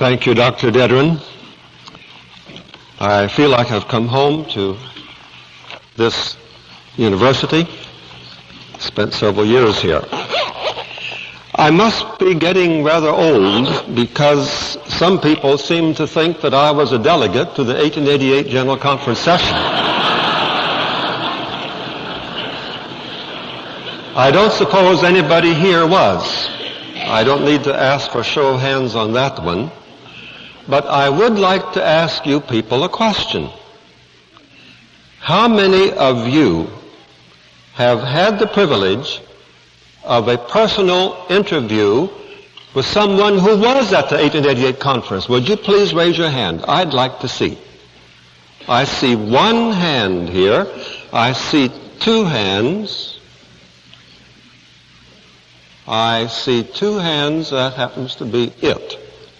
Thank you, Dr. Dedrin. I feel like I've come home to this university. Spent several years here. I must be getting rather old because some people seem to think that I was a delegate to the 1888 General Conference session. I don't suppose anybody here was. I don't need to ask for show of hands on that one. But I would like to ask you people a question. How many of you have had the privilege of a personal interview with someone who was at the 1888 conference? Would you please raise your hand? I'd like to see. I see one hand here. I see two hands. I see two hands. That happens to be it.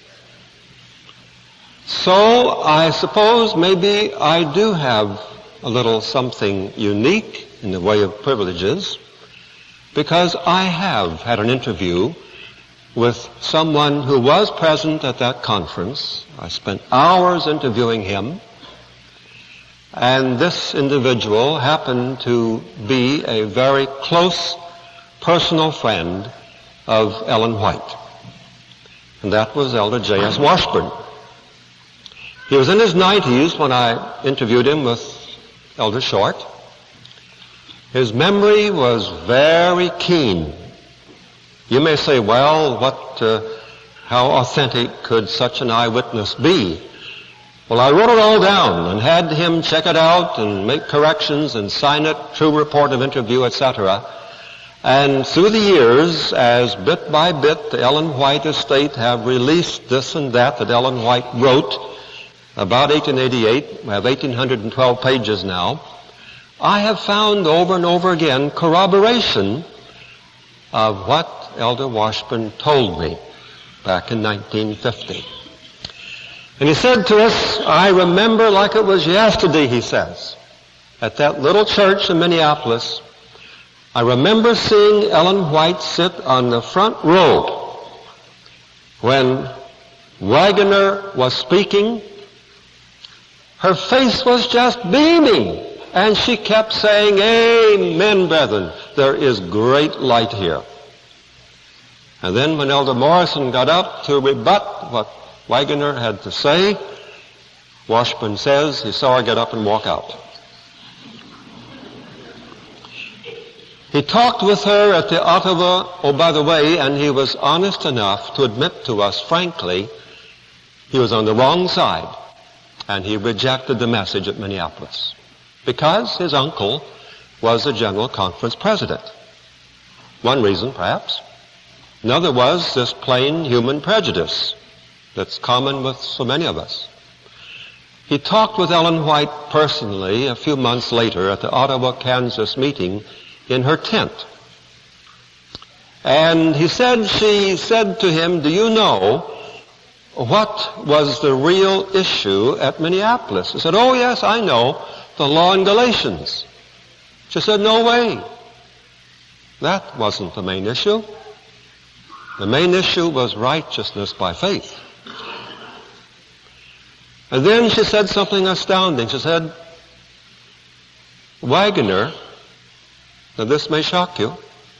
So I suppose maybe I do have a little something unique in the way of privileges, because I have had an interview with someone who was present at that conference. I spent hours interviewing him, and this individual happened to be a very close personal friend of Ellen White, and that was Elder J.S. Washburn. He was in his 90s when I interviewed him with Elder Short. His memory was very keen. You may say, well, how authentic could such an eyewitness be? Well, I wrote it all down and had him check it out and make corrections and sign it, true report of interview, etc. And through the years, as bit by bit the Ellen White estate have released this and that Ellen White wrote about 1888, we have 1,812 pages now, I have found over and over again corroboration of what Elder Washburn told me back in 1950. And he said to us, I remember like it was yesterday, he says, at that little church in Minneapolis, I remember seeing Ellen White sit on the front row when Waggoner was speaking. Her face was just beaming, and she kept saying, Amen, brethren, there is great light here. And then when Elder Morrison got up to rebut what Waggoner had to say, Washburn says he saw her get up and walk out. He talked with her at the Ottawa, oh, by the way, and he was honest enough to admit to us, frankly, he was on the wrong side. And he rejected the message at Minneapolis because his uncle was the General Conference president. One reason, perhaps. Another was this plain human prejudice that's common with so many of us. He talked with Ellen White personally a few months later at the Ottawa, Kansas meeting in her tent. And she said to him, do you know what was the real issue at Minneapolis? He said, oh yes, I know, the law in Galatians. She said, no way. That wasn't the main issue. The main issue was righteousness by faith. And then she said something astounding. She said, Waggoner, now this may shock you,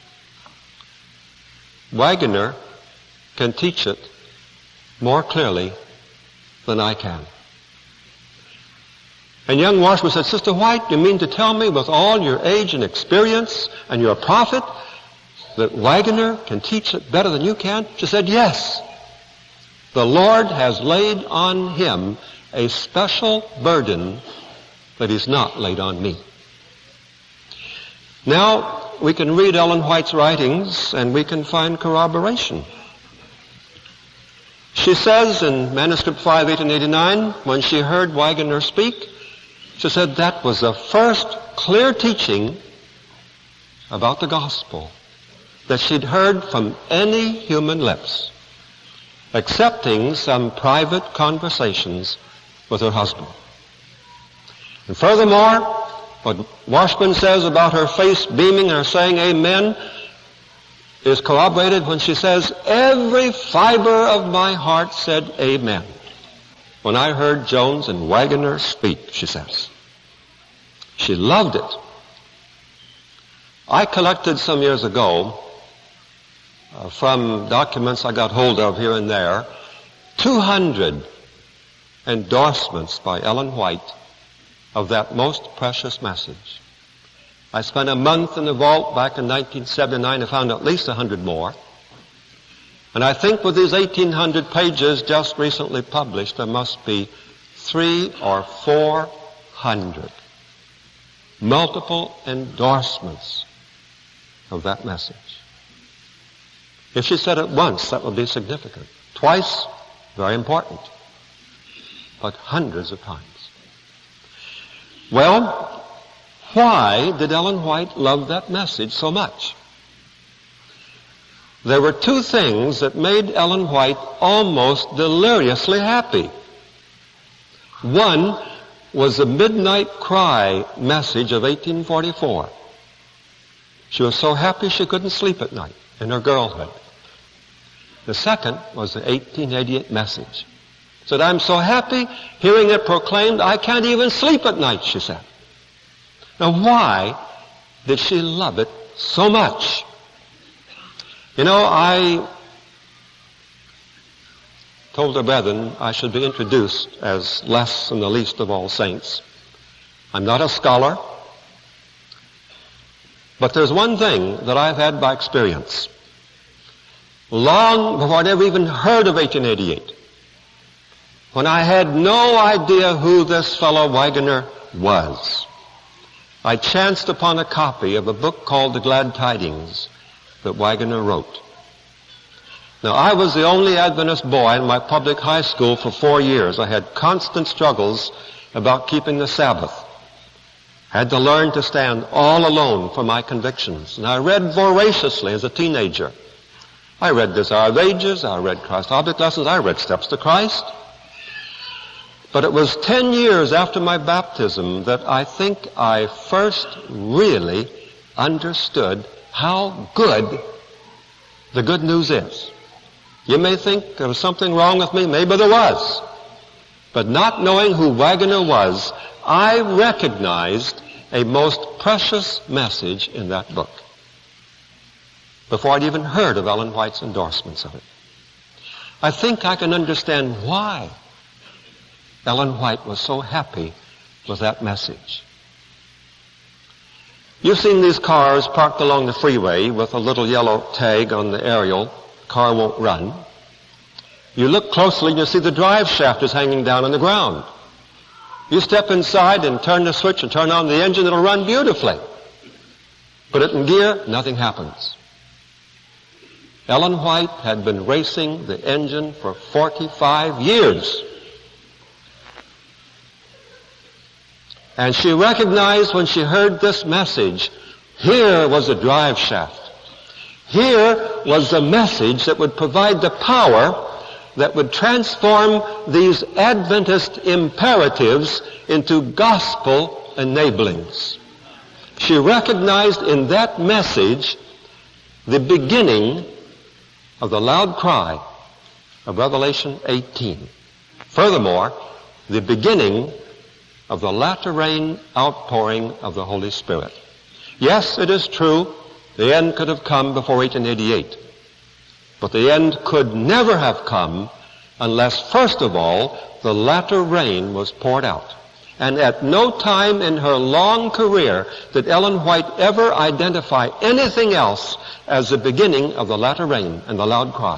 Waggoner can teach it more clearly than I can. And young Washburn said, Sister White, you mean to tell me with all your age and experience and you're a prophet that Waggoner can teach it better than you can? She said, yes. The Lord has laid on him a special burden that he's not laid on me. Now, we can read Ellen White's writings and we can find corroboration. She says in Manuscript 5, 1889, when she heard Waggoner speak, she said that was the first clear teaching about the gospel that she'd heard from any human lips, excepting some private conversations with her husband. And furthermore, what Washburn says about her face beaming and her saying amen, is corroborated when she says, every fiber of my heart said amen when I heard Jones and Waggoner speak, she says. She loved it. I collected some years ago, from documents I got hold of here and there, 200 endorsements by Ellen White of that most precious message. I spent a month in the vault back in 1979 and found at least 100 more. And I think with these 1,800 pages just recently published, there must be 300 or 400 multiple endorsements of that message. If she said it once, that would be significant. Twice, very important. But hundreds of times. Well, why did Ellen White love that message so much? There were two things that made Ellen White almost deliriously happy. One was the Midnight Cry message of 1844. She was so happy she couldn't sleep at night in her girlhood. The second was the 1888 message. She said, I'm so happy hearing it proclaimed, I can't even sleep at night, she said. Now why did she love it so much? You know, I told her brethren I should be introduced as less than the least of all saints. I'm not a scholar, but there's one thing that I've had by experience. Long before I'd ever even heard of 1888, when I had no idea who this fellow Waggoner was, I chanced upon a copy of a book called The Glad Tidings that Waggoner wrote. Now, I was the only Adventist boy in my public high school for 4 years. I had constant struggles about keeping the Sabbath. I had to learn to stand all alone for my convictions. And I read voraciously as a teenager. I read Desire of Ages, I read Christ Object Lessons, I read Steps to Christ. But it was 10 years after my baptism that I think I first really understood how good the good news is. You may think there was something wrong with me. Maybe there was. But not knowing who Waggoner was, I recognized a most precious message in that book before I'd even heard of Ellen White's endorsements of it. I think I can understand why Ellen White was so happy with that message. You've seen these cars parked along the freeway with a little yellow tag on the aerial. The car won't run. You look closely and you see the drive shaft is hanging down on the ground. You step inside and turn the switch and turn on the engine, it'll run beautifully. Put it in gear, nothing happens. Ellen White had been racing the engine for 45 years. And she recognized when she heard this message, here was a drive shaft. Here was the message that would provide the power that would transform these Adventist imperatives into gospel enablings. She recognized in that message the beginning of the loud cry of Revelation 18. Furthermore, the beginning of the latter rain outpouring of the Holy Spirit. Yes, it is true, the end could have come before 1888. But the end could never have come unless, first of all, the latter rain was poured out. And at no time in her long career did Ellen White ever identify anything else as the beginning of the latter rain and the loud cry.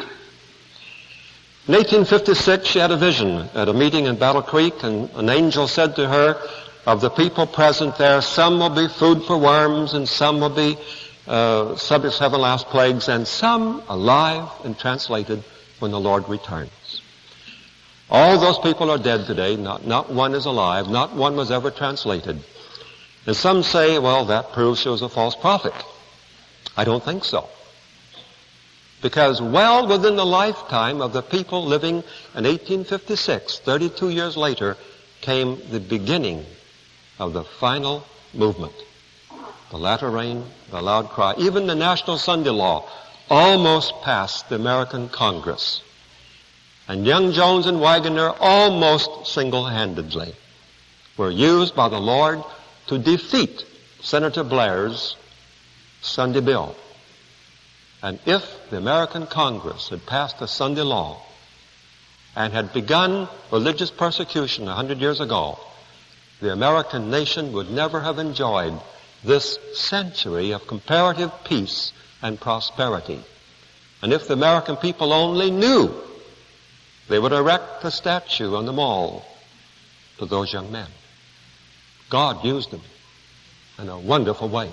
In 1856, she had a vision at a meeting in Battle Creek, and an angel said to her, of the people present there, some will be food for worms, and some will be subject to 7 last plagues, and some alive and translated when the Lord returns. All those people are dead today. Not one is alive. Not one was ever translated. And some say, well, that proves she was a false prophet. I don't think so. Because well within the lifetime of the people living in 1856, 32 years later, came the beginning of the final movement. the latter rain, the loud cry, even the national Sunday law almost passed the American Congress. And young Jones and Waggoner almost single-handedly were used by the Lord to defeat Senator Blair's Sunday bill. And if the American Congress had passed the Sunday law and had begun religious persecution 100 years ago, the American nation would never have enjoyed this century of comparative peace and prosperity. And if the American people only knew, they would erect a statue on the mall to those young men. God used them in a wonderful way.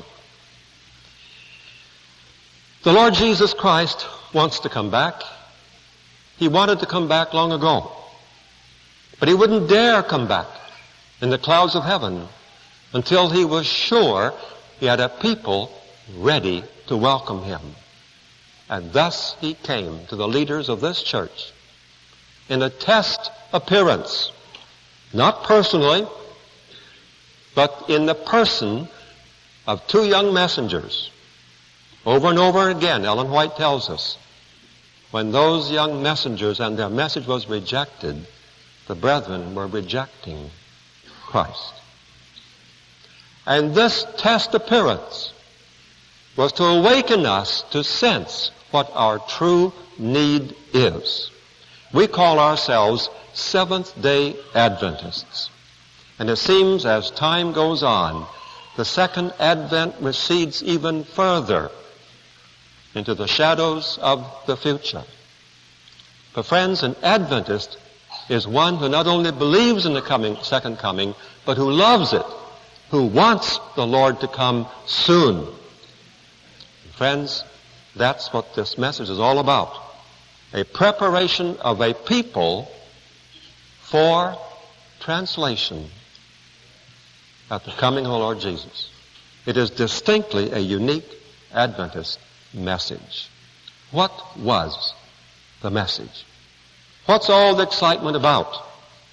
The Lord Jesus Christ wants to come back. He wanted to come back long ago. But he wouldn't dare come back in the clouds of heaven until he was sure he had a people ready to welcome him. And thus he came to the leaders of this church in a test appearance, not personally, but in the person of two young messengers. Over and over again, Ellen White tells us, when those young messengers and their message was rejected, the brethren were rejecting Christ. And this test appearance was to awaken us to sense what our true need is. We call ourselves Seventh-day Adventists. And it seems as time goes on, the second advent recedes even further into the shadows of the future. But friends, an Adventist is one who not only believes in the second coming, but who loves it, who wants the Lord to come soon. Friends, that's what this message is all about. A preparation of a people for translation at the coming of the Lord Jesus. It is distinctly a unique Adventist message. What was the message? What's all the excitement about?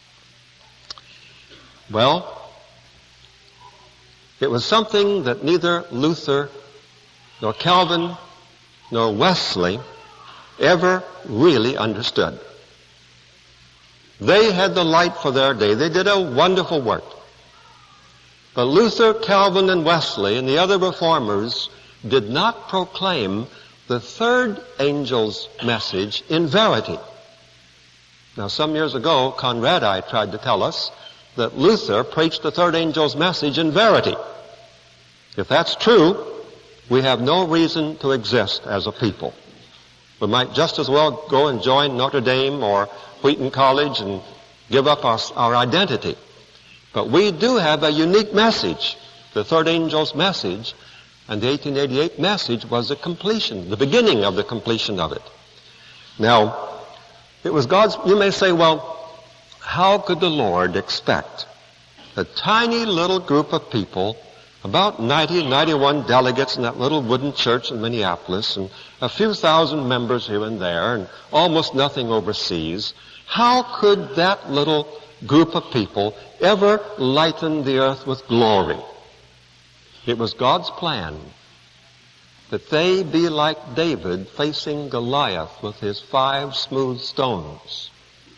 Well, it was something that neither Luther nor Calvin nor Wesley ever really understood. They had the light for their day. They did a wonderful work. But Luther, Calvin, and Wesley and the other reformers did not proclaim the third angel's message in verity. Now, some years ago, Conradi tried to tell us that Luther preached the third angel's message in verity. If that's true, we have no reason to exist as a people. We might just as well go and join Notre Dame or Wheaton College and give up our identity. But we do have a unique message, the third angel's message, and the 1888 message was the completion, the beginning of the completion of it. Now, it was God's, you may say, well, how could the Lord expect a tiny little group of people, about 91 delegates in that little wooden church in Minneapolis, and a few thousand members here and there, and almost nothing overseas, how could that little group of people ever lighten the earth with glory? It was God's plan that they be like David facing Goliath with his 5 smooth stones.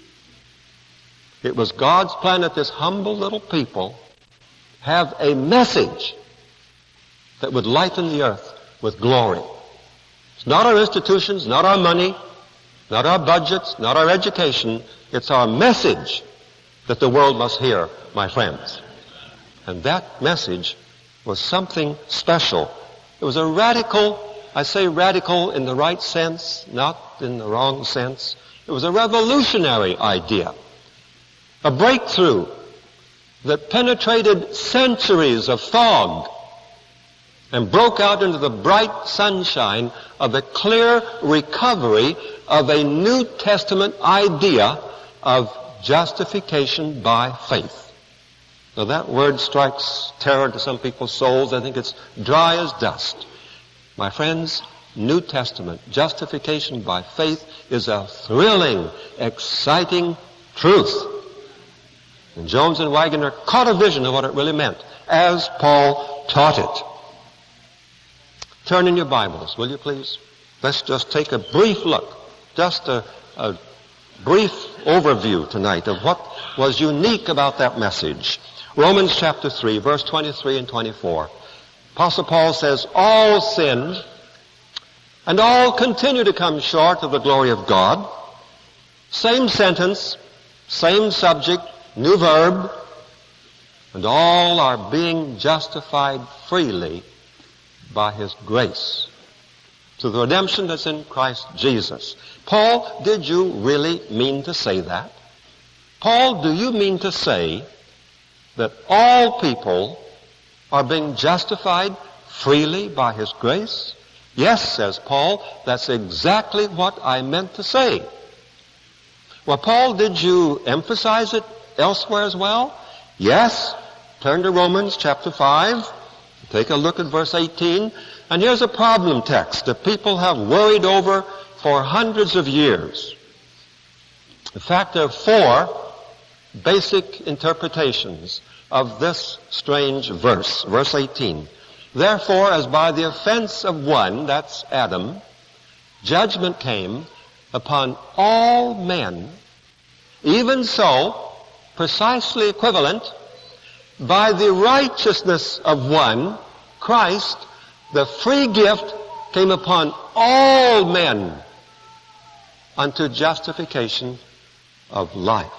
It was God's plan that this humble little people have a message that would lighten the earth with glory. It's not our institutions, not our money, not our budgets, not our education. It's our message that the world must hear, my friends. And that message was something special. It was a radical, I say radical in the right sense, not in the wrong sense. It was a revolutionary idea. A breakthrough that penetrated centuries of fog and broke out into the bright sunshine of a clear recovery of a New Testament idea of justification by faith. Now that word strikes terror to some people's souls. I think it's dry as dust. My friends, New Testament justification by faith is a thrilling, exciting truth. And Jones and Waggoner caught a vision of what it really meant, as Paul taught it. Turn in your Bibles, will you please? Let's just take a brief look, just a brief overview tonight of what was unique about that message. Romans chapter 3, verse 23 and 24. Apostle Paul says, all sin and all continue to come short of the glory of God. Same sentence, same subject, new verb, and all are being justified freely by His grace to the redemption that's in Christ Jesus. Paul, did you really mean to say that? Paul, do you mean to say that all people are being justified freely by His grace? Yes, says Paul, that's exactly what I meant to say. Well, Paul, did you emphasize it elsewhere as well? Yes. Turn to Romans chapter 5. Take a look at verse 18. And here's a problem text that people have worried over for hundreds of years. In fact, there are 4 basic interpretations of this strange verse. Verse 18. Therefore, as by the offense of one, that's Adam, judgment came upon all men, even so, precisely equivalent, by the righteousness of one, Christ, the free gift came upon all men unto justification of life.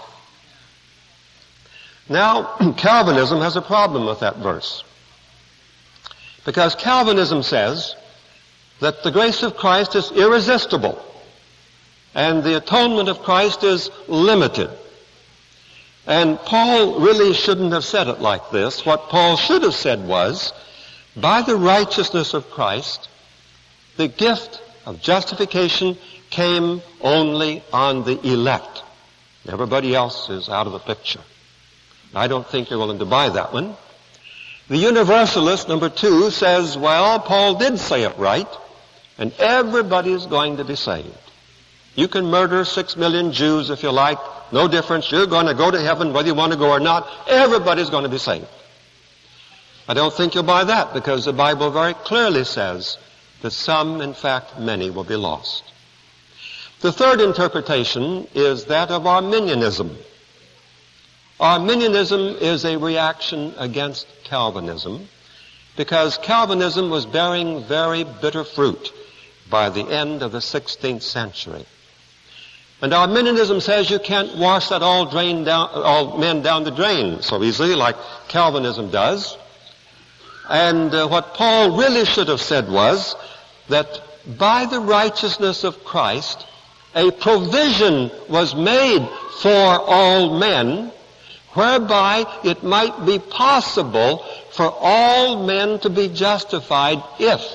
Now, Calvinism has a problem with that verse. Because Calvinism says that the grace of Christ is irresistible and the atonement of Christ is limited. And Paul really shouldn't have said it like this. What Paul should have said was, by the righteousness of Christ, the gift of justification came only on the elect. Everybody else is out of the picture. I don't think you're willing to buy that one. The Universalist, number 2, says, well, Paul did say it right, and everybody's going to be saved. You can murder 6 million Jews if you like. No difference. You're going to go to heaven whether you want to go or not. Everybody's going to be saved. I don't think you'll buy that because the Bible very clearly says that some, in fact, many will be lost. The third interpretation is that of Arminianism. Arminianism is a reaction against Calvinism because Calvinism was bearing very bitter fruit by the end of the 16th century. And Arminianism says you can't wash that all men down the drain so easily like Calvinism does. And what Paul really should have said was that by the righteousness of Christ, a provision was made for all men whereby it might be possible for all men to be justified if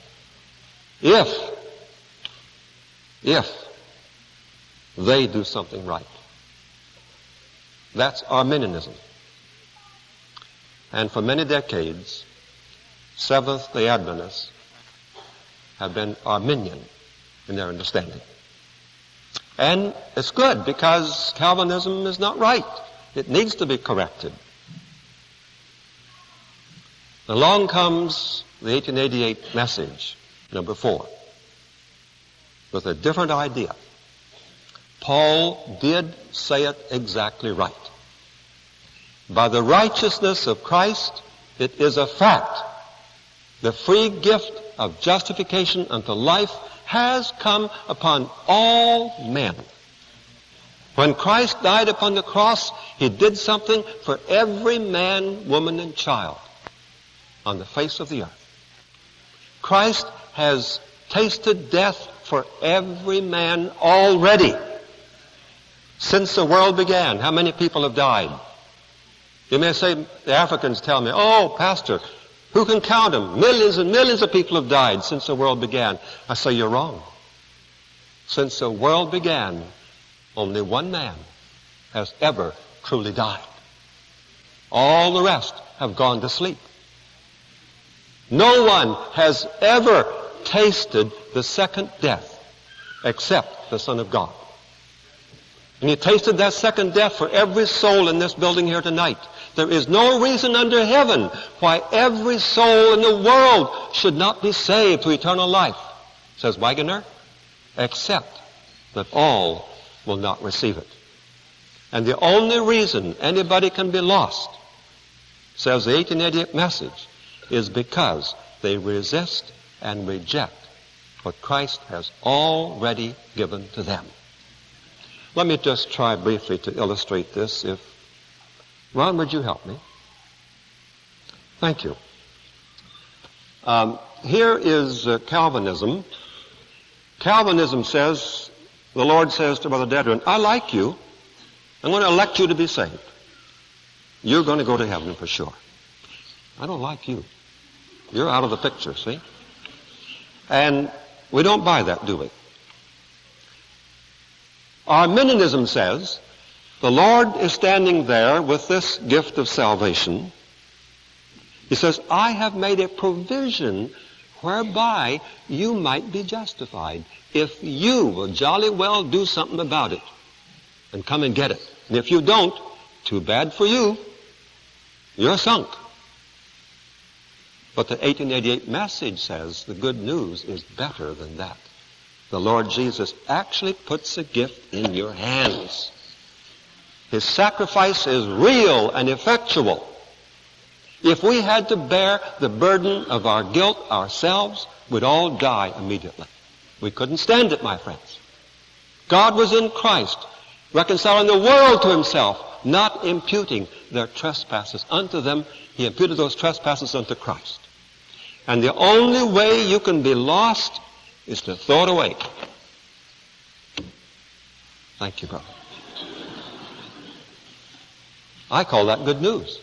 they do something right. That's Arminianism. And for many decades, Seventh-day Adventists have been Arminian in their understanding. And it's good because Calvinism is not right. It needs to be corrected. Along comes the 1888 message, number 4, with a different idea. Paul did say it exactly right. By the righteousness of Christ, it is a fact. The free gift of justification unto life has come upon all men. When Christ died upon the cross, He did something for every man, woman, and child on the face of the earth. Christ has tasted death for every man already. Since the world began, how many people have died? You may say, the Africans tell me, oh, Pastor, who can count them? Millions and millions of people have died since the world began. I say, you're wrong. Since the world began, only one man has ever truly died. All the rest have gone to sleep. No one has ever tasted the second death except the Son of God. And He tasted that second death for every soul in this building here tonight. There is no reason under heaven why every soul in the world should not be saved to eternal life, says Waggoner, except that all will not receive it. And the only reason anybody can be lost, says the 1888 message, is because they resist and reject what Christ has already given to them. Let me just try briefly to illustrate this. Ron, would you help me? Thank you. Here is Calvinism. Calvinism says, the Lord says to Brother Dedrin, I like you. I'm going to elect you to be saved. You're going to go to heaven for sure. I don't like you. You're out of the picture, see? And we don't buy that, do we? Arminianism says the Lord is standing there with this gift of salvation. He says, I have made a provision whereby you might be justified if you will jolly well do something about it and come and get it. And if you don't, too bad for you. You're sunk. But the 1888 message says the good news is better than that. The Lord Jesus actually puts a gift in your hands. His sacrifice is real and effectual. If we had to bear the burden of our guilt ourselves, we'd all die immediately. We couldn't stand it, my friends. God was in Christ, reconciling the world to himself, not imputing their trespasses unto them. He imputed those trespasses unto Christ. And the only way you can be lost is to throw it away. Thank you, brother. I call that good news.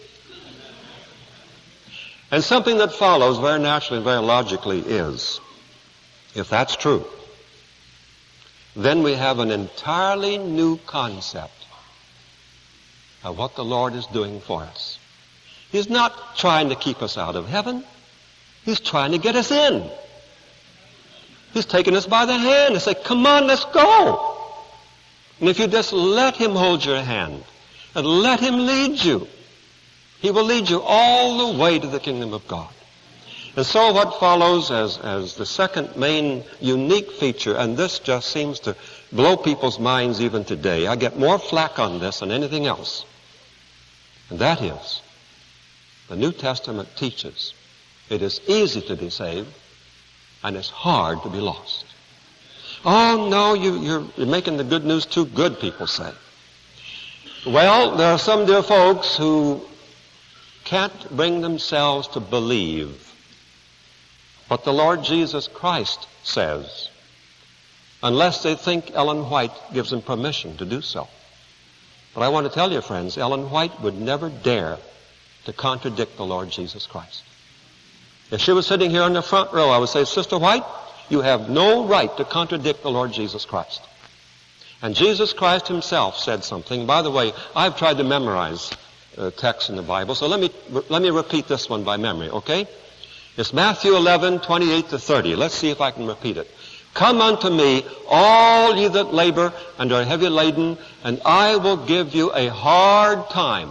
And something that follows very naturally and very logically is, if that's true, then we have an entirely new concept of what the Lord is doing for us. He's not trying to keep us out of heaven. He's trying to get us in. He's taking us by the hand and say, come on, let's go. And if you just let him hold your hand and let him lead you, he will lead you all the way to the kingdom of God. And so what follows as the second main unique feature, and this just seems to blow people's minds even today. I get more flack on this than anything else. And that is, the New Testament teaches it is easy to be saved and it's hard to be lost. Oh, no, you're making the good news too good, people say. Well, there are some dear folks who can't bring themselves to believe what the Lord Jesus Christ says unless they think Ellen White gives them permission to do so. But I want to tell you, friends, Ellen White would never dare to contradict the Lord Jesus Christ. If she was sitting here in the front row, I would say, Sister White, you have no right to contradict the Lord Jesus Christ. And Jesus Christ himself said something. By the way, I've tried to memorize texts in the Bible, so let me repeat this one by memory, okay? It's Matthew 11:28-30. Let's see if I can repeat it. Come unto me, all ye that labor and are heavy laden, and I will give you a hard time.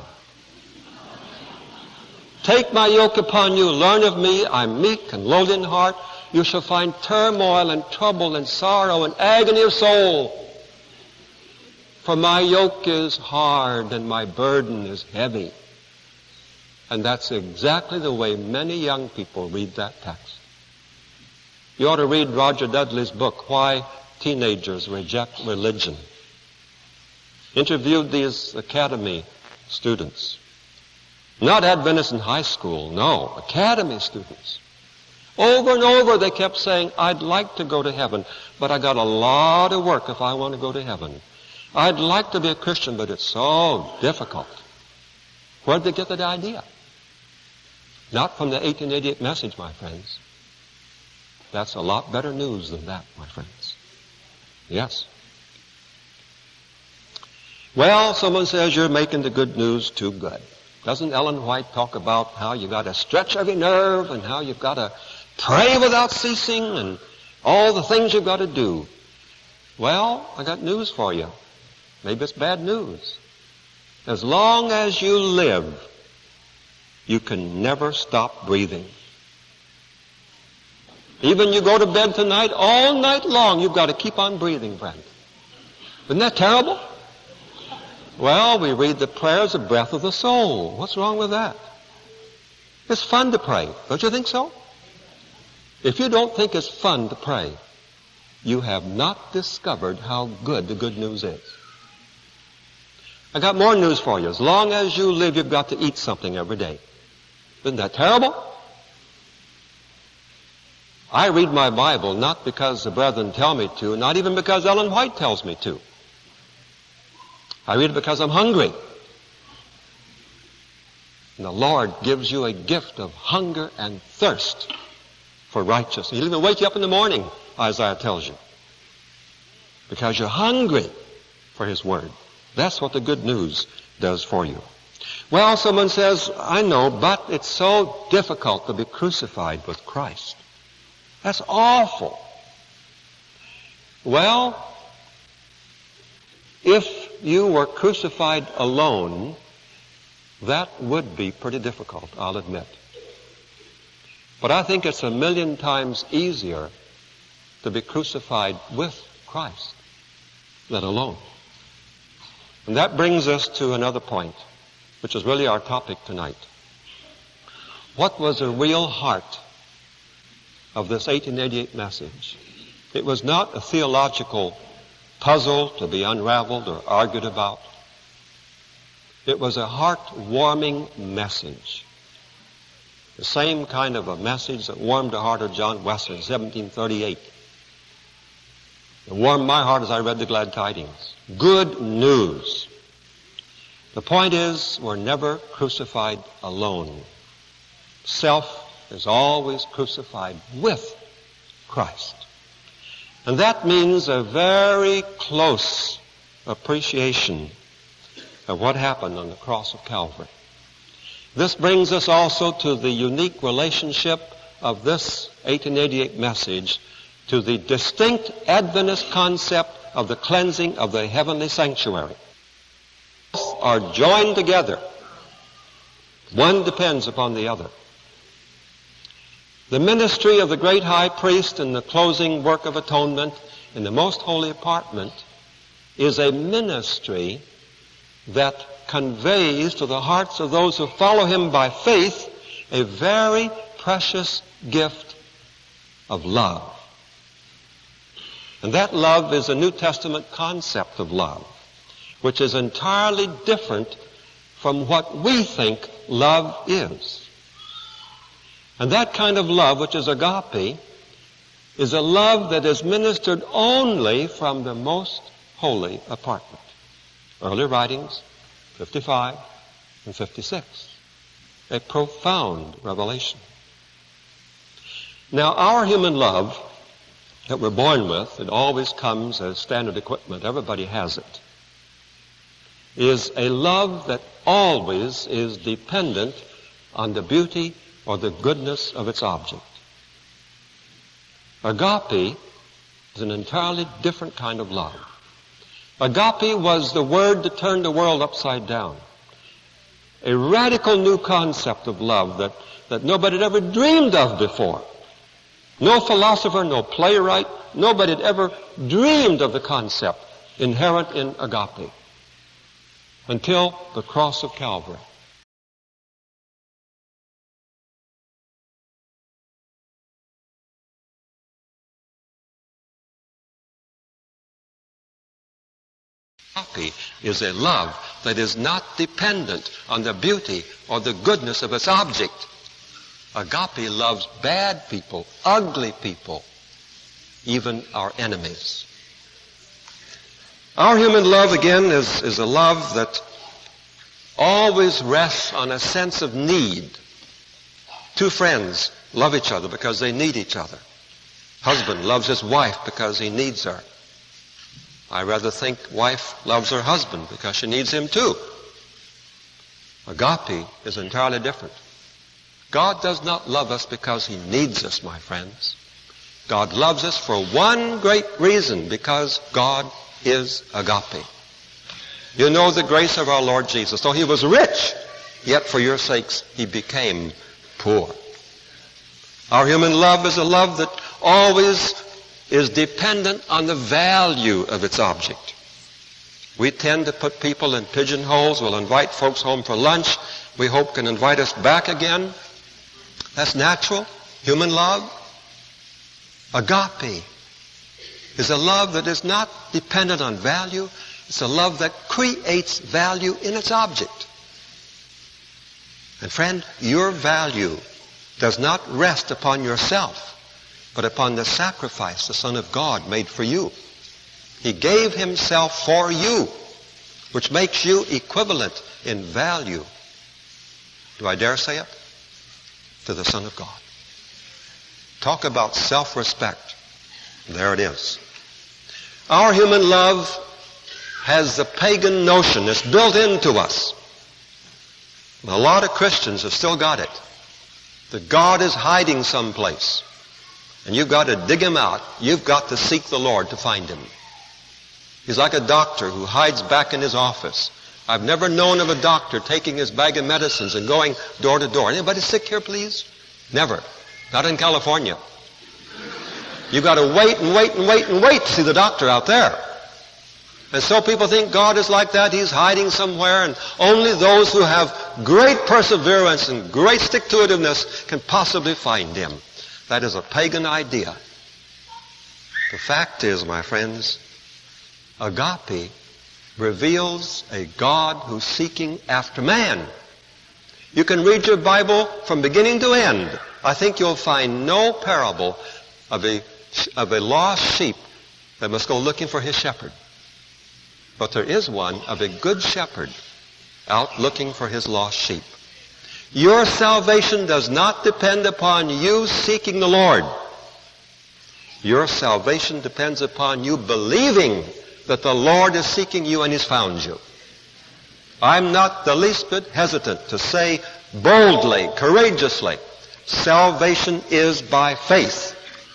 Take my yoke upon you, learn of me, I'm meek and lowly in heart. You shall find turmoil and trouble and sorrow and agony of soul. For my yoke is hard and my burden is heavy. And that's exactly the way many young people read that text. You ought to read Roger Dudley's book, Why Teenagers Reject Religion. Interviewed these academy students. Not Adventists in high school, no, academy students. Over and over they kept saying, I'd like to go to heaven, but I got a lot of work if I want to go to heaven. I'd like to be a Christian, but it's so difficult. Where'd they get that idea? Not from the 1888 message, my friends. That's a lot better news than that, my friends. Yes. Well, someone says you're making the good news too good. Doesn't Ellen White talk about how you got to stretch every nerve and how you've got to pray without ceasing and all the things you've got to do? Well, I got news for you. Maybe it's bad news. As long as you live you can never stop breathing. Even you go to bed tonight, all night long, you've got to keep on breathing, friend. Isn't that terrible? Well, we read the prayers of breath of the soul. What's wrong with that? It's fun to pray. Don't you think so? If you don't think it's fun to pray, you have not discovered how good the good news is. I got more news for you. As long as you live, you've got to eat something every day. Isn't that terrible? I read my Bible not because the brethren tell me to, not even because Ellen White tells me to. I read it because I'm hungry. And the Lord gives you a gift of hunger and thirst for righteousness. He'll even wake you up in the morning, Isaiah tells you, because you're hungry for His Word. That's what the good news does for you. Well, someone says, I know, but it's so difficult to be crucified with Christ. That's awful. Well, if you were crucified alone, that would be pretty difficult, I'll admit. But I think it's 1,000,000 times easier to be crucified with Christ than alone. And that brings us to another point, which is really our topic tonight. What was the real heart of this 1888 message? It was not a theological puzzle to be unraveled or argued about. It was a heart-warming message. The same kind of a message that warmed the heart of John Wesley in 1738. It warmed my heart as I read the Glad Tidings. Good news. The point is, we're never crucified alone. Self is always crucified with Christ. And that means a very close appreciation of what happened on the cross of Calvary. This brings us also to the unique relationship of this 1888 message to the distinct Adventist concept of the cleansing of the heavenly sanctuary. Both are joined together. One depends upon the other. The ministry of the great high priest in the closing work of atonement in the most holy apartment is a ministry that conveys to the hearts of those who follow him by faith a very precious gift of love. And that love is a New Testament concept of love, which is entirely different from what we think love is. And that kind of love, which is agape, is a love that is ministered only from the most holy apartment. Early writings, 55 and 56. A profound revelation. Now, our human love that we're born with, it always comes as standard equipment, everybody has it, is a love that always is dependent on the beauty or the goodness of its object. Agape is an entirely different kind of love. Agape was the word that turned the world upside down. A radical new concept of love that nobody had ever dreamed of before. No philosopher, no playwright, nobody had ever dreamed of the concept inherent in agape until the cross of Calvary. Agape is a love that is not dependent on the beauty or the goodness of its object. Agape loves bad people, ugly people, even our enemies. Our human love, again, is a love that always rests on a sense of need. Two friends love each other because they need each other. Husband loves his wife because he needs her. I rather think wife loves her husband because she needs him too. Agape is entirely different. God does not love us because he needs us, my friends. God loves us for one great reason, because God is agape. You know the grace of our Lord Jesus. Though he was rich, Yet for your sakes he became poor. Our human love is a love that always is dependent on the value of its object. We tend to put people in pigeonholes. We'll invite folks home for lunch. We hope can invite us back again. That's natural. Human love. Agape is a love that is not dependent on value. It's a love that creates value in its object. And friend, your value does not rest upon yourself, but upon the sacrifice the Son of God made for you. He gave himself for you, which makes you equivalent in value. Do I dare say it? To the Son of God. Talk about self-respect. There it is. Our human love has the pagan notion. It's built into us. A lot of Christians have still got it. That God is hiding someplace. And you've got to dig him out. You've got to seek the Lord to find him. He's like a doctor who hides back in his office. I've never known of a doctor taking his bag of medicines and going door to door. Anybody sick here, please? Never. Not in California. You've got to wait and wait and wait and wait to see the doctor out there. And so people think God is like that. He's hiding somewhere, and only those who have great perseverance and great stick-to-itiveness can possibly find him. That is a pagan idea. The fact is, my friends, agape reveals a God who's seeking after man. You can read your Bible from beginning to end. I think you'll find no parable of a lost sheep that must go looking for his shepherd. But there is one of a good shepherd out looking for his lost sheep. Your salvation does not depend upon you seeking the Lord. Your salvation depends upon you believing that the Lord is seeking you and he's found you. I'm not the least bit hesitant to say boldly, courageously, salvation is by faith.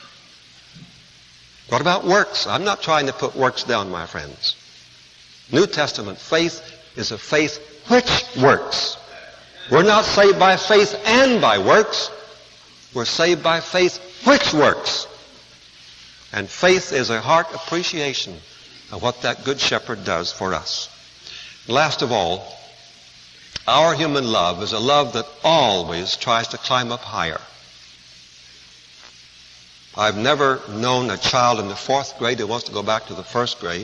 What about works? I'm not trying to put works down, my friends. New Testament faith is a faith which works. We're not saved by faith and by works. We're saved by faith which works. And faith is a heart appreciation of what that good shepherd does for us. Last of all, our human love is a love that always tries to climb up higher. I've never known a child in the 4th grade who wants to go back to the 1st grade.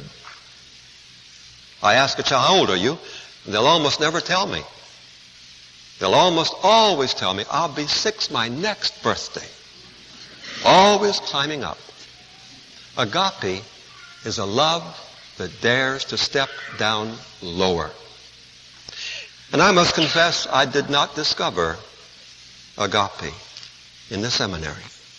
I ask a child, how old are you? And they'll almost never tell me. They'll almost always tell me, I'll be 6 my next birthday. Always climbing up. Agape is a love that dares to step down lower. And I must confess, I did not discover agape in the seminary.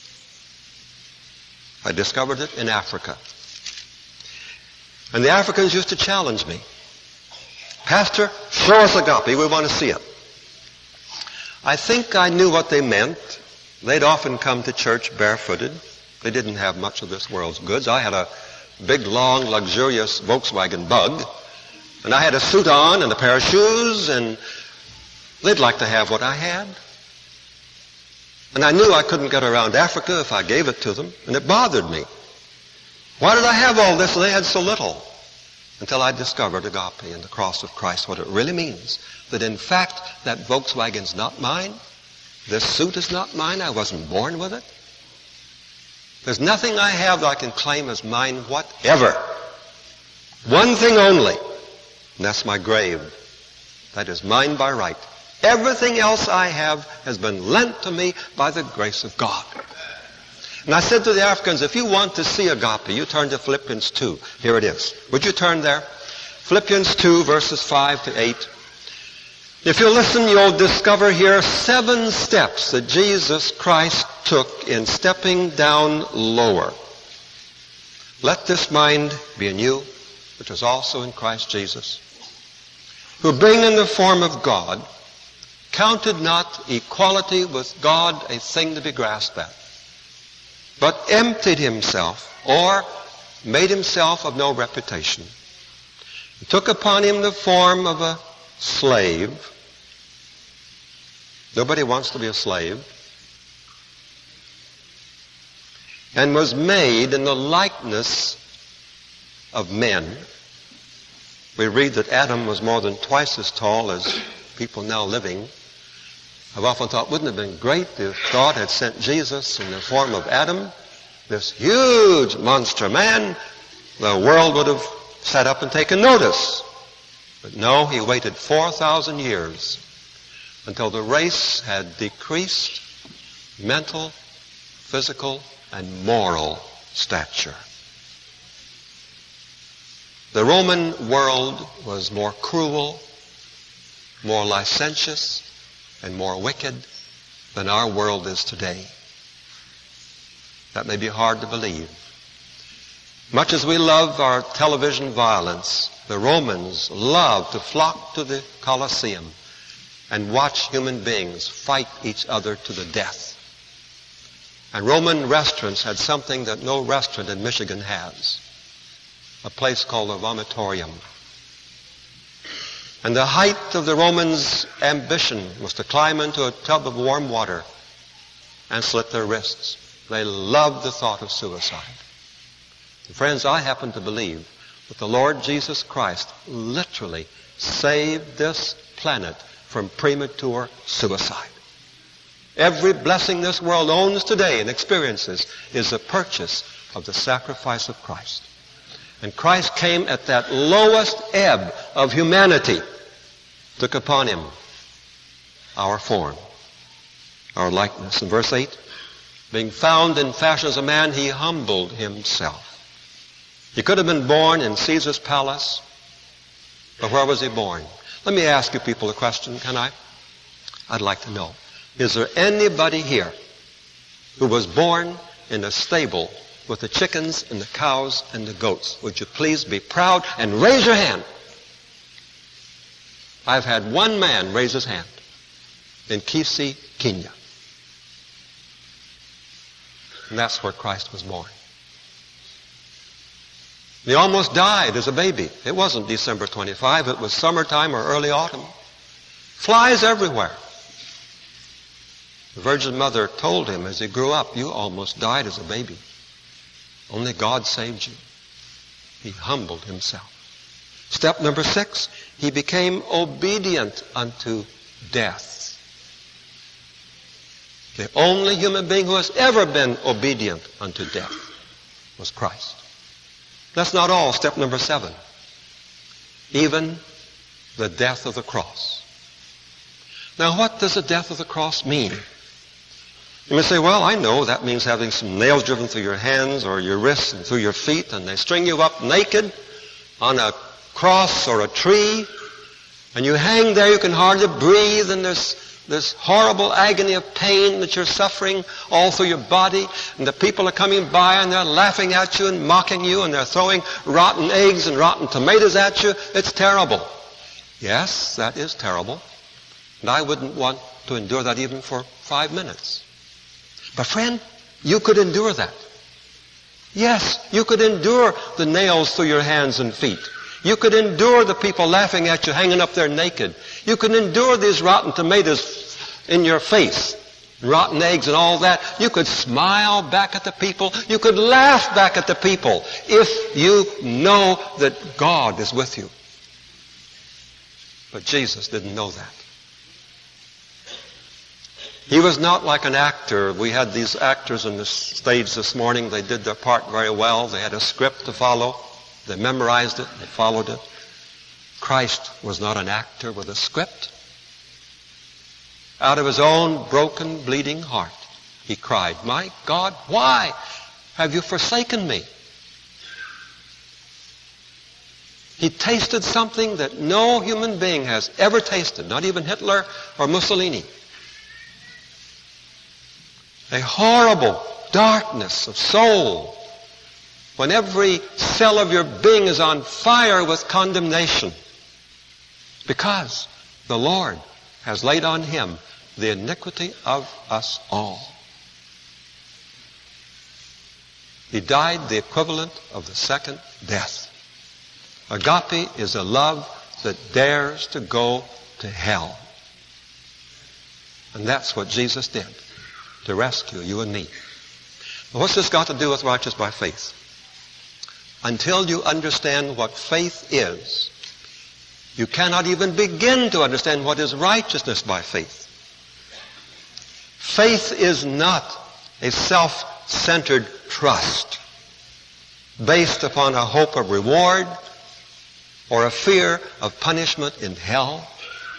I discovered it in Africa. And the Africans used to challenge me. Pastor, show us agape. We want to see it. I think I knew what they meant. They'd often come to church barefooted. They didn't have much of this world's goods. I had a big, long, luxurious Volkswagen Bug. And I had a suit on and a pair of shoes, and they'd like to have what I had. And I knew I couldn't get around Africa if I gave it to them, and it bothered me. Why did I have all this and they had so little? Until I discovered agape and the cross of Christ, what it really means. That in fact, that Volkswagen's not mine. This suit is not mine. I wasn't born with it. There's nothing I have that I can claim as mine whatever. One thing only, and that's my grave. That is mine by right. Everything else I have has been lent to me by the grace of God. And I said to the Africans, if you want to see agape, you turn to Philippians 2. Here it is. Would you turn there? Philippians 2, verses 5 to 8. If you listen, you'll discover here 7 steps that Jesus Christ took in stepping down lower. Let this mind be in you, which was also in Christ Jesus, who being in the form of God, counted not equality with God a thing to be grasped at, but emptied himself, or made himself of no reputation. He took upon him the form of a slave, Nobody wants to be a slave. And was made in the likeness of men. We read that Adam was more than twice as tall as people now living. I've often thought, wouldn't it have been great if God had sent Jesus in the form of Adam, this huge monster man? The world would have sat up and taken notice. But no, he waited 4,000 years until the race had decreased mental, physical, and moral stature. The Roman world was more cruel, more licentious, and more wicked than our world is today. That may be hard to believe. Much as we love our television violence, the Romans loved to flock to the Colosseum and watch human beings fight each other to the death. And Roman restaurants had something that no restaurant in Michigan has, a place called the vomitorium. And the height of the Romans' ambition was to climb into a tub of warm water and slit their wrists. They loved the thought of suicide. And friends, I happen to believe that the Lord Jesus Christ literally saved this planet from premature suicide. Every blessing this world owns today and experiences is a purchase of the sacrifice of Christ. And Christ came at that lowest ebb of humanity, took upon him our form, our likeness. In verse 8, being found in fashion as a man, he humbled himself. He could have been born in Caesar's palace, but where was he born? Let me ask you people a question, can I? I'd like to know. Is there anybody here who was born in a stable with the chickens and the cows and the goats? Would you please be proud and raise your hand? I've had one man raise his hand in Kisii, Kenya. And that's where Christ was born. He almost died as a baby. It wasn't December 25. It was summertime or early autumn. Flies everywhere. The Virgin Mother told him as he grew up, you almost died as a baby. Only God saved you. He humbled himself. Step number 6, he became obedient unto death. The only human being who has ever been obedient unto death was Christ. That's not all. Step number 7. Even the death of the cross. Now, what does the death of the cross mean? You may say, well, I know that means having some nails driven through your hands or your wrists and through your feet, and they string you up naked on a cross or a tree, and you hang there, you can hardly breathe, and this horrible agony of pain that you're suffering all through your body, and the people are coming by and they're laughing at you and mocking you, and they're throwing rotten eggs and rotten tomatoes at you. It's terrible. Yes, that is terrible. And I wouldn't want to endure that even for 5 minutes. But friend, you could endure that. Yes, you could endure the nails through your hands and feet. You could endure the people laughing at you hanging up there naked. You could endure these rotten tomatoes in your face, rotten eggs and all that. You could smile back at the people. You could laugh back at the people if you know that God is with you. But Jesus didn't know that. He was not like an actor. We had these actors on the stage this morning. They did their part very well. They had a script to follow. They memorized it. They followed it. Christ was not an actor with a script. Out of his own broken, bleeding heart, he cried, my God, why have you forsaken me? He tasted something that no human being has ever tasted, not even Hitler or Mussolini. A horrible darkness of soul when every cell of your being is on fire with condemnation because the Lord has laid on him the iniquity of us all. He died the equivalent of the second death. Agape is a love that dares to go to hell. And that's what Jesus did to rescue you and me. Well, what's this got to do with righteous by faith? Until you understand what faith is, you cannot even begin to understand what is righteousness by faith. Faith is not a self-centered trust based upon a hope of reward or a fear of punishment in hell.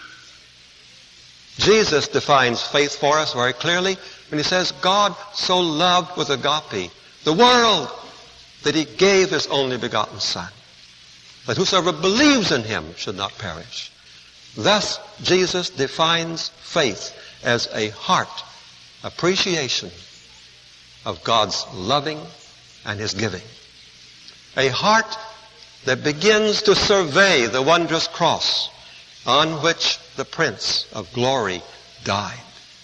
Jesus defines faith for us very clearly when he says, God so loved with agape the world that he gave his only begotten Son, that whosoever believes in him should not perish. Thus, Jesus defines faith as a heart appreciation of God's loving and his giving. A heart that begins to survey the wondrous cross on which the Prince of Glory died.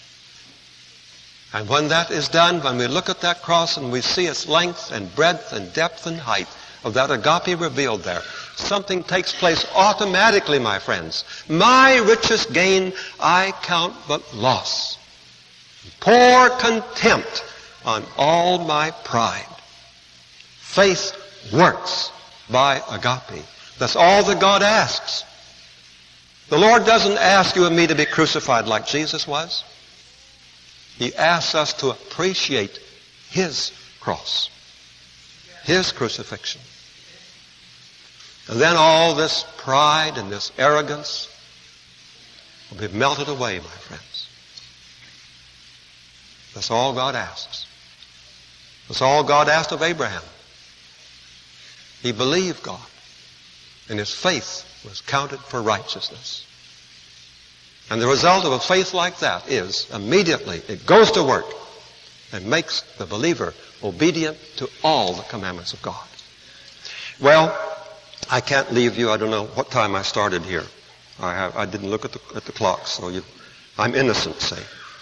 And when that is done, when we look at that cross and we see its length and breadth and depth and height of that agape revealed there, something takes place automatically, my friends. My richest gain I count but loss. Pour contempt on all my pride. Faith works by agape. That's all that God asks. The Lord doesn't ask you and me to be crucified like Jesus was. He asks us to appreciate his cross, his crucifixion. And then all this pride and this arrogance will be melted away, my friends. That's all God asks. That's all God asked of Abraham. He believed God, and his faith was counted for righteousness. And the result of a faith like that is immediately it goes to work and makes the believer obedient to all the commandments of God. Well, I can't leave you. I don't know what time I started here. I didn't look at the clock, so I'm innocent, say.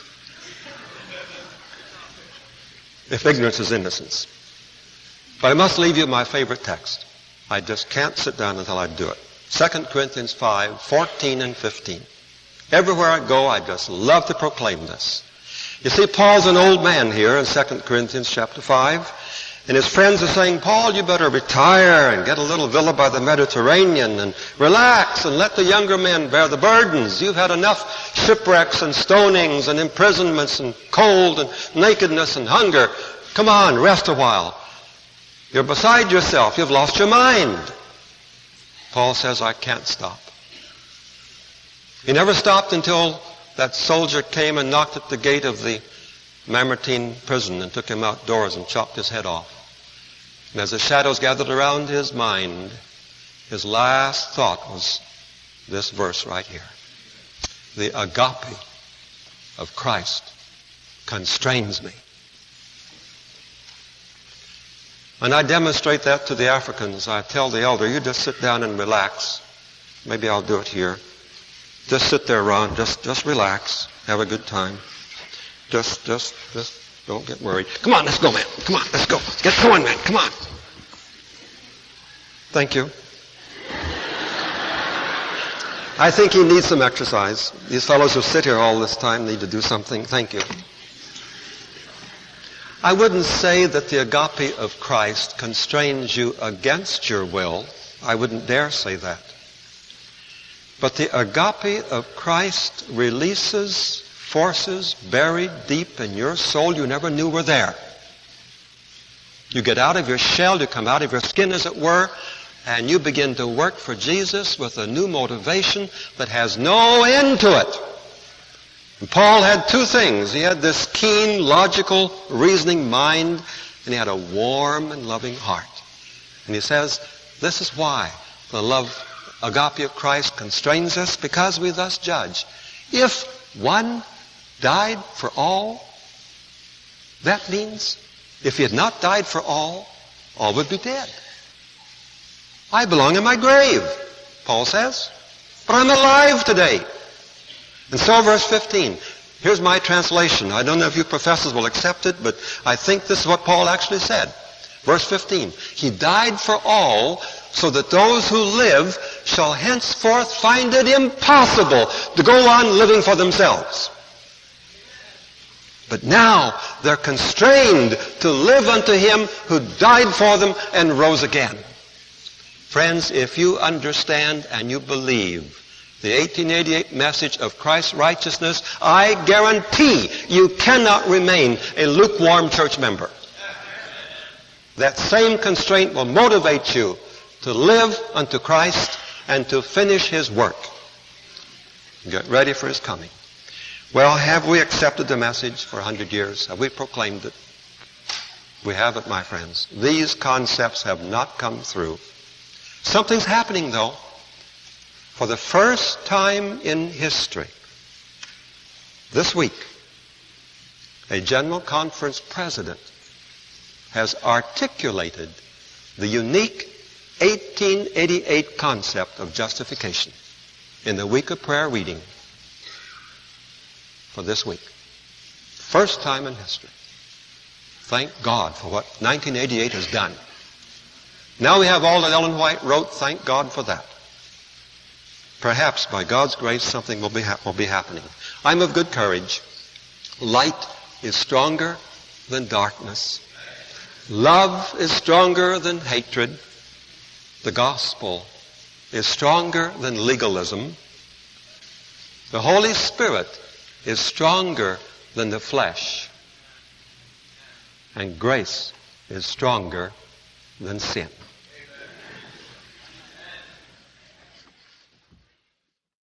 If ignorance is innocence. But I must leave you my favorite text. I just can't sit down until I do it. 2 Corinthians 5, 14 and 15. Everywhere I go, I just love to proclaim this. You see, Paul's an old man here in 2 Corinthians chapter 5. And his friends are saying, Paul, you better retire and get a little villa by the Mediterranean and relax and let the younger men bear the burdens. You've had enough shipwrecks and stonings and imprisonments and cold and nakedness and hunger. Come on, rest a while. You're beside yourself. You've lost your mind. Paul says, I can't stop. He never stopped until that soldier came and knocked at the gate of the Mamertine prison and took him outdoors and chopped his head off. And as the shadows gathered around his mind, his last thought was this verse right here. The agape of Christ constrains me. And I demonstrate that to the Africans. I tell the elder, you just sit down and relax. Maybe I'll do it here. Just sit there, Ron. Just relax. Have a good time. Just don't get worried. Come on, let's go, man. Come on, let's go. Get going, man. Come on. Thank you. I think he needs some exercise. These fellows who sit here all this time need to do something. Thank you. I wouldn't say that the agape of Christ constrains you against your will. I wouldn't dare say that. But the agape of Christ releases forces buried deep in your soul you never knew were there. You get out of your shell, you come out of your skin, as it were, and you begin to work for Jesus with a new motivation that has no end to it. And Paul had two things. He had this keen, logical, reasoning mind, and he had a warm and loving heart. And he says, this is why the love agape of Christ constrains us, because we thus judge. If one died for all, that means if he had not died for all would be dead. I belong in my grave, Paul says, but I'm alive today. And so verse 15, here's my translation. I don't know if you professors will accept it, but I think this is what Paul actually said. Verse 15, he died for all, so that those who live shall henceforth find it impossible to go on living for themselves. But now they're constrained to live unto him who died for them and rose again. Friends, if you understand and you believe the 1888 message of Christ's righteousness, I guarantee you cannot remain a lukewarm church member. That same constraint will motivate you to live unto Christ and to finish his work. Get ready for his coming. Well, have we accepted the message for 100 years? Have we proclaimed it? We haven't, my friends. These concepts have not come through. Something's happening, though. For the first time in history, this week, a General Conference president has articulated the unique 1888 concept of justification in the week of prayer reading for this week. First time in history. Thank God for what 1988 has done. Now we have all that Ellen White wrote. Thank God for that. Perhaps by God's grace something will be happening. I'm of good courage. Light is stronger than darkness. Love is stronger than hatred. The gospel is stronger than legalism. The Holy Spirit is stronger than the flesh. And grace is stronger than sin.